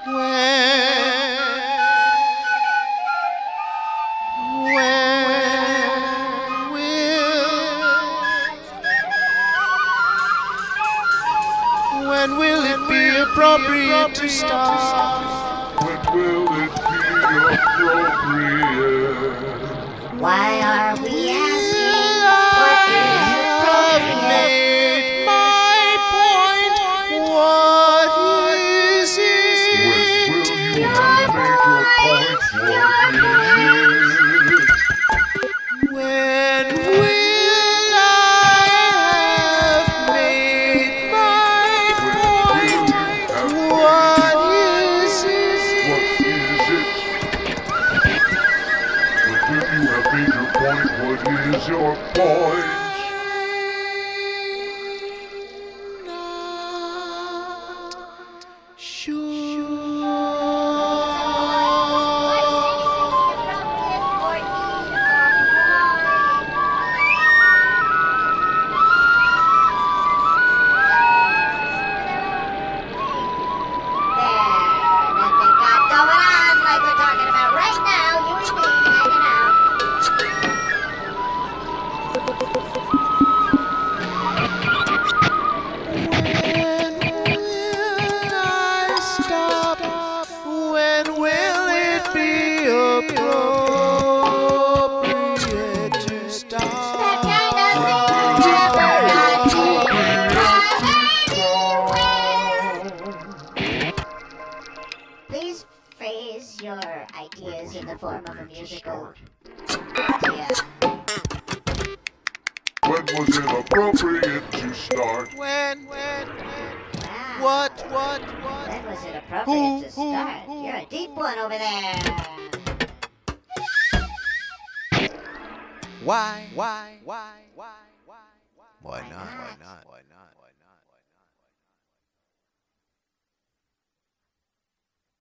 When will it be appropriate to start? When will it be appropriate? Why are we asking what is appropriate? My point. What is it? When will you have made your point? What is it? When will I have made my point? What is it? What is it? When will you have made your point? What is your point? Not sure. When will it be appropriate to start? Please phrase your ideas in the form of a musical idea. When was it appropriate to start? When? Wow. What? When was it appropriate to start? You're a deep one over there. Why not?